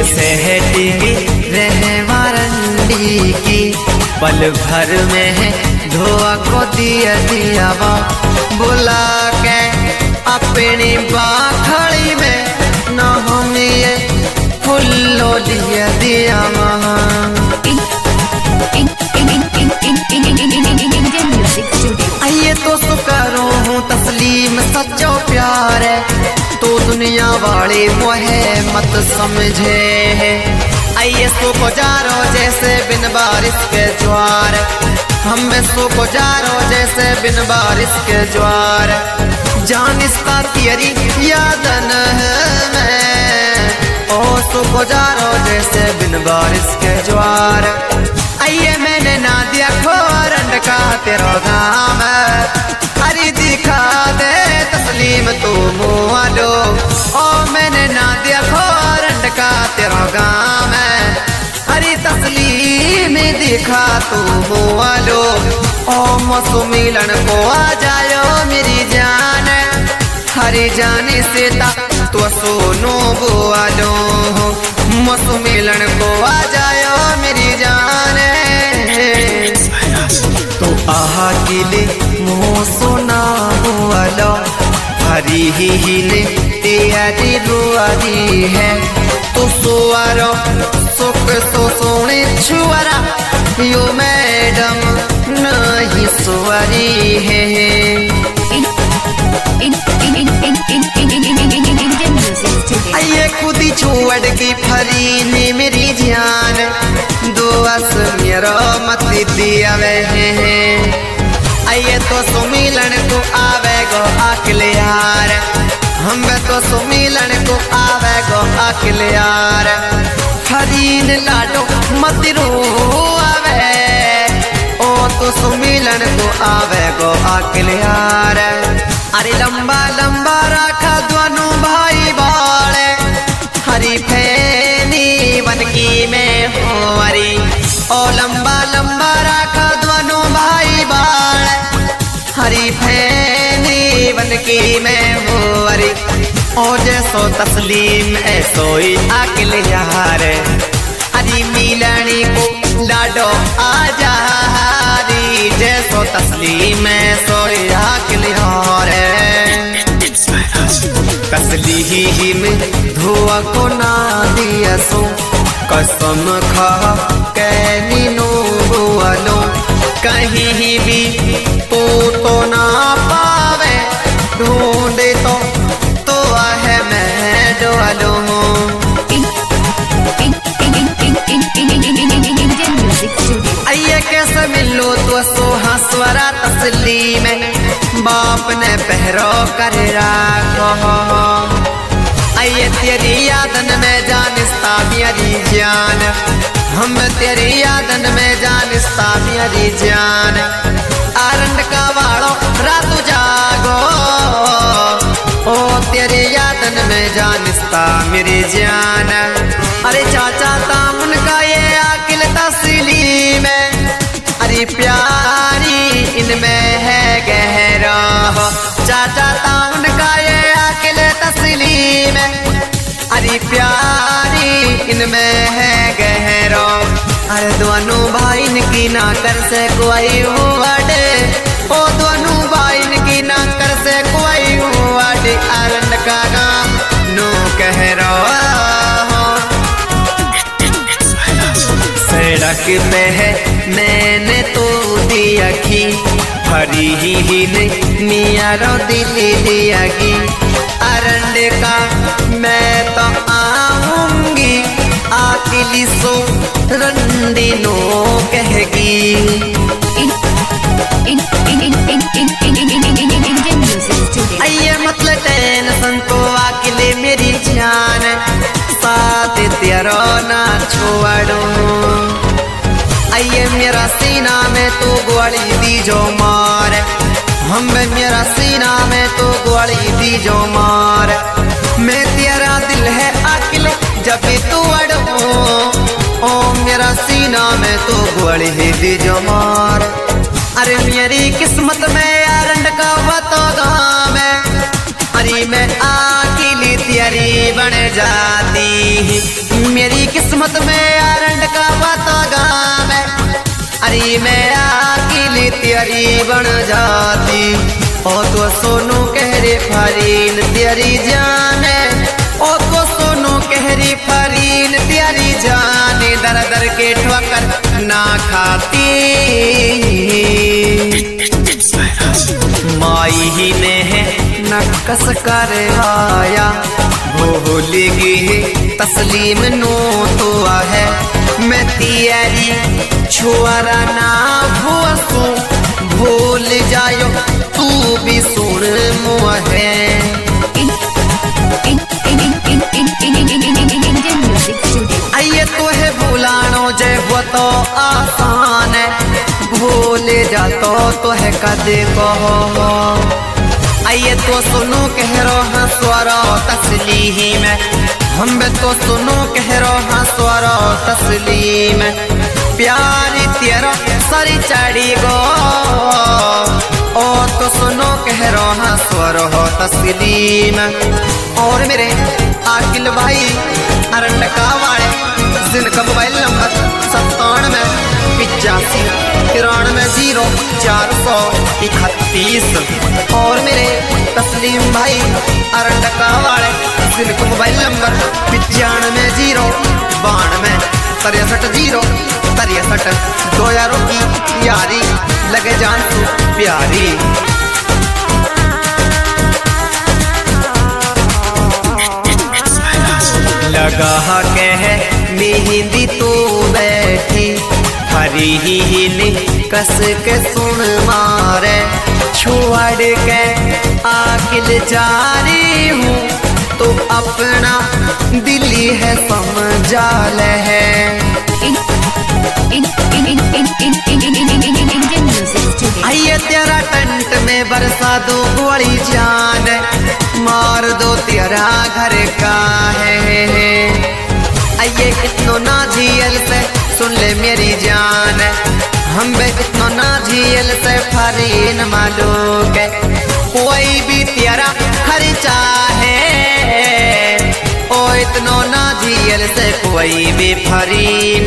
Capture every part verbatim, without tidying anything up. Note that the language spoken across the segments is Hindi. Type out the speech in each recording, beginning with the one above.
से है टिकी रहे वारंडी की, पल भर में है धोआ को दिया दिया वो बुला के अपनी बाखड़ी में न हमें फुल्लो दिया दिया वहाँ। आइए तो सुकरो हूँ तस्लीम सच्चो प्यार है, तो दुनिया वाले मोहे मत समझे है। आइए सो को जारो जैसे बिन बारिश के ज्वार, हम सो को जारो जैसे बिन बारिश के ज्वार। जान इसका तेरी याद न है मैं, ओ सो को जारो जैसे बिन बारिश के ज्वार। आइए मैंने ना दिया खोरंड का तेरा गाम, अरे दिखा दे तस्लीम तू मुआलो। ओ मैंने ना दिया खोरंड का तेरा गाम, अरे तस्लीम दिखा तू मुआलो। ओ मसु मिलन को आ जायो मेरी जान, हरी जाने से ता तो सोनो बुआलो। मसु मिलन को आ जायो मेरी जान, तो आहा किले मोह सोना बुआलो। हरी ही ही ने तेरी रुआरी है, तो सुवारो सुख सो सोने छुआरा यो मैडम नहीं सुवारी है। आइए खुदी छोड़ की फरी ने मेरी जान, दो अस मेरा मत दिया वे हैं। आइए तो सुमिलन को आवे गो अकेले यार, हम तो सुमिलन को आवे गो अकेले यार। फरीन लाडो मत रो आवे, ओ तो सुमिलन को आवे गो अकेले यार। अरे लंबा लंबा रखा दोनों भाई बाले, हरी फैनी बनकी में हो हरी। ओ लंबा लंबा रखा दोनों भाई बाल, हरी फैनी बनकी में हो हरी। ओ जैसो तस्लीम ऐसो ही अकेले यार, हरी मिलनी को लाडो आजा हरी। जैसो तस्लीम ऐसो ही अकेले यार, तस्लीम धुआ को ना दिया सो कसम खा कैनी नो बुआलो। कहीं भी तो तो ना पावे ढूंढे तो तो है मैं डोलो। आइए कैसे मिलो तो सो हंसवरा तस्लीम, बाप ने पहरो कर राखो। आइए तेरी यादन में जानिस्ता मेरी जान, हम तेरी यादन में जानिस्ता मेरी जान। आरंड का वाड़ो रातु जागो, ओ तेरी यादन में जानिस्ता मेरी जान। अरे चाचा तामुन का ये अकिल तस्लीम, अरे प्यारी इनमें है गहरा। चाचा तामुन का ये अकिल तस्लीम, अरे प्यारी इनमें है गहरा। अरे दोनों भाई की ना कर से कोई हुआ डे, ओ दोनों भाई की ना कर से कोई हुआ डे। आरंड का नाम नो कह रहा सड़क पे है मैंने तो दिया की, हरी ही ही ने मिया रो दिली दिया की। अरंड का मैं तो आऊंगी आकिली सो रंडी नो कहेगी। आइए मतलब टेंशन तो आकिले मेरी जान, साथ तेरा ना छोड़ो। आइए मेरा सीना में तो गोली दी जो मार, हम मेरा सीना में तो गोली दी जो मार। मैं तेरा दिल है अकिल जब तू अड़ो, ओ मेरा सीना में तो गोली दी जो मार। अरे मेरी किस्मत में अरंड का वतो गाँव में, अरे मैं आकिली तेरी बन जाती। मेरी किस्मत में आरंड का बातगाम है, अरे मैं अकेली तेरी बन जाती। ओ तो सोनू कहरे फरीन तेरी जान है, ओ तो सोनू कहरी फरीन तेरी जान। दर दर के ठोकर ना खाती, माई ही ने है नकस करवाया। भूल गई तस्लीम नो तो है, मैं तेरी छुआरा ना भूसू। भूल जायो तू भी सुन मुहे, आइए तो है भूलानो जय वो तो आसान है। भूल जातो तो है कदे कहो, आइए तो सुनो कह रो हाँ स्वरो तस्लीम। हम तो सुनो कह रो हाँ स्वरो तस्लीम। प्यारी तेरा सरी चढ़ी गो, ओ तो सुनो कह रो हाँ स्वरो तस्लीम। और मेरे आकिल भाई अरंडका वाले जिनका मोबाइल नंबर सत्तानवे पिचासी तिरानवे जीरो चार सौ इकतीस। और मेरे तस्लीम भाई अरंडका वाले जिनका मोबाइल नंबर पिचानवे जीरो बानवे तिरसठ जीरो तिरसठ। दो यारों की यारी लगे जान तू प्यारी। लगा के है मेहंदी तो बैठी, हरी ही कस के सुन मारे। छोड़ के आकिल जा रही हूँ तो अपना दिल्ली है समझा ले है। आइए तेरा टंट में बरसा दो गोली जान, मार दो तेरा घर का है। आइए इतनो ना झील से सुन ले मेरी जान, हम बे इतनो ना झील से फरीन मालूक है। कोई भी तेरा खर्चा है, ओ इतनो ना झील से कोई भी फरीन।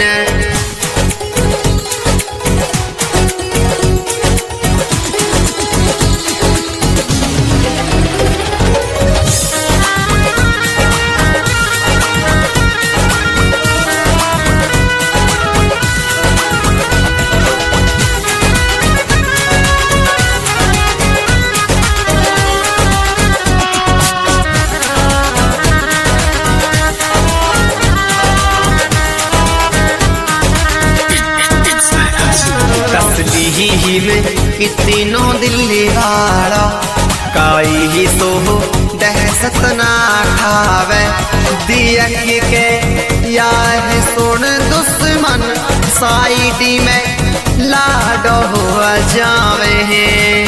कितनों दिल्ली वाला काई ही तो दहशत ना खावे। दिया के या है सुन दुश्मन साइडी में लाडो हुआ जावे हैं।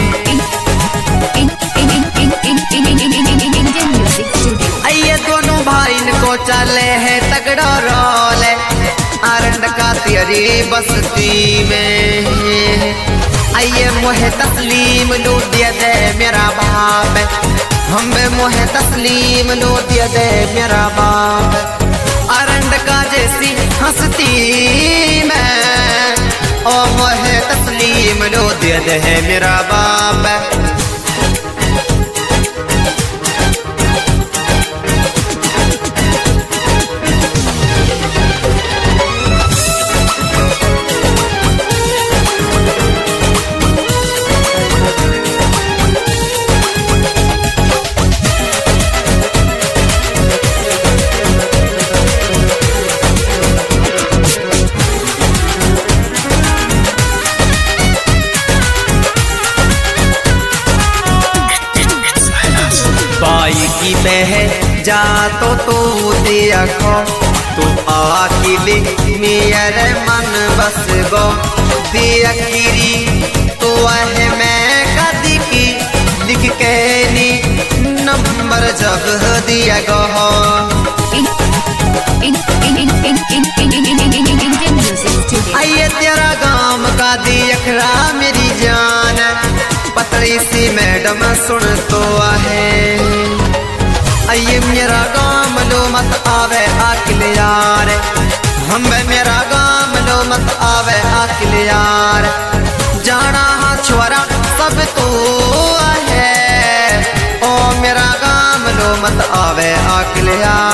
आइए दोनों भाई को चले है तगड़ा रोल, आरंड का तेरी बस्ती में। आइए मोहे तस्लीम लूट दिया दे मेरा बाप, हम मोहे तस्लीम लूट दिया दे मेरा बाप। अरंड का जैसी हंसती मैं, ओ मोहे तस्लीम लूट दिया दे मेरा बाप। की बह जा तो तू दिया खो, तू आकिले मेरे मन बस गो। दिया गिरी तो है मैं कदी की लिख के नी नंबर जब दिया गो। आइए तेरा गांव का दियखरा मेरी जान, पतली सी मैडम सुन तो है। आइए मेरा गाम लो मत आवे आकिल यार, हम मेरा गाम लो मत आवे आकिल यार।